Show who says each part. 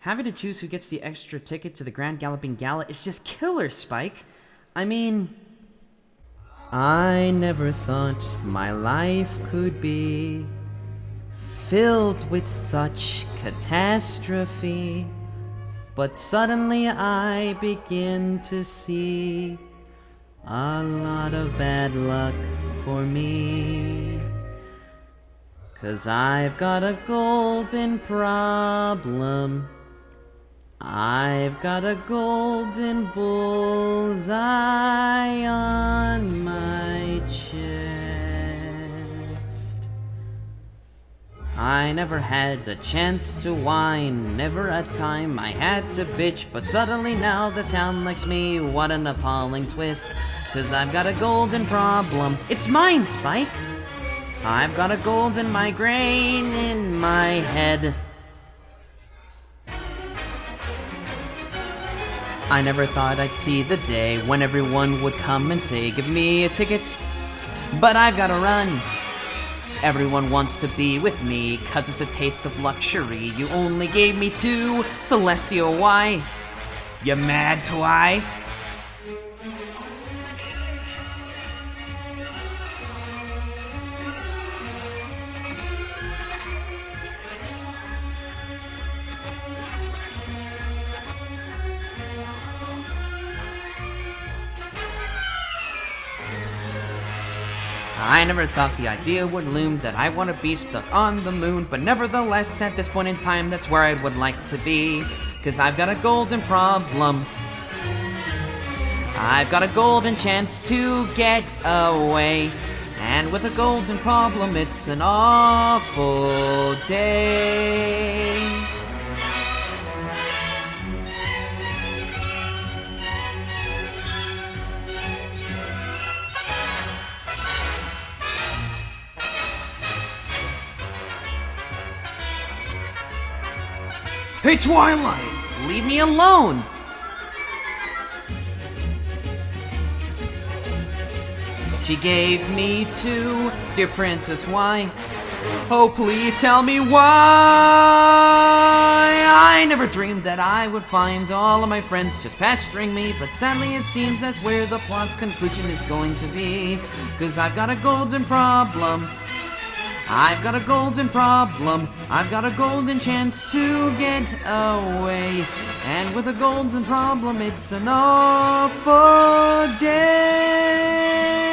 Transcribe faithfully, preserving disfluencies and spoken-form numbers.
Speaker 1: Having to choose who gets the extra ticket to the Grand Galloping Gala is just killer, Spike. I mean... I never thought my life could be filled with such catastrophe, but suddenly I begin to see a lot of bad luck for me. 'Cause I've got a golden problem. I've got a golden bullseye on my chest. I never had a chance to whine, never a time I had to bitch, but suddenly now the town likes me, what an appalling twist. 'Cause I've got a golden problem, it's mine, Spike. I've got a golden migraine in my head. I never thought I'd see the day when everyone would come and say, give me a ticket, but I've gotta run. Everyone wants to be with me, 'cause it's a taste of luxury. You only gave me two, Celestial, why? You mad, Twy? I never thought the idea would loom that I want to be stuck on the moon, but nevertheless, at this point in time, that's where I would like to be. 'Cause I've got a golden problem. I've got a golden chance to get away. And with a golden problem, it's an awful day. Hey, Twilight! Leave me alone! She gave me two, dear princess, why? Oh, please tell me why! I never dreamed that I would find all of my friends just pestering me, but sadly it seems that's where the plot's conclusion is going to be. 'Cause I've got a golden problem. I've got a golden problem. I've got a golden chance to get away. And with a golden problem, it's an awful day.